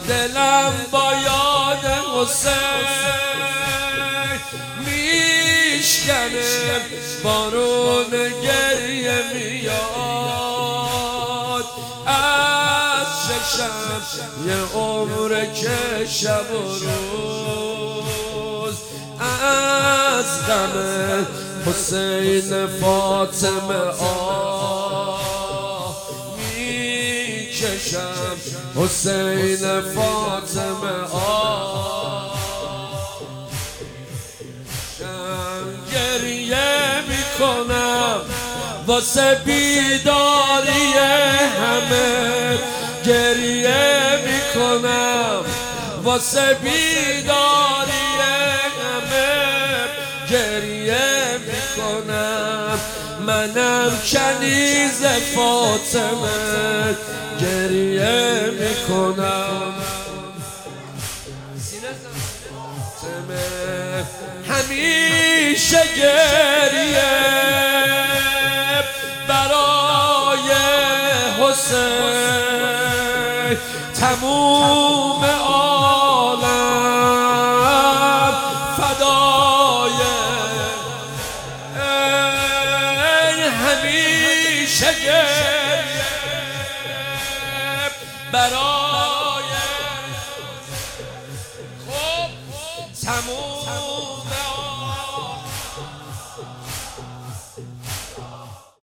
دلم با یاد حسین میشکنه، بارون گریه میاد از چشم، یه عمر که شب و روز از غم حسین فاطمه آه میکشم، حسین فاطمه آه گریه میکنم واسه بیداری همه، گریه میکنم واسه بیداری همه، گریه میکنم منم کنیز فاطمه، گریه میکنم همیشه گریه برای حسین، تموم عالم فدای همیشه گریه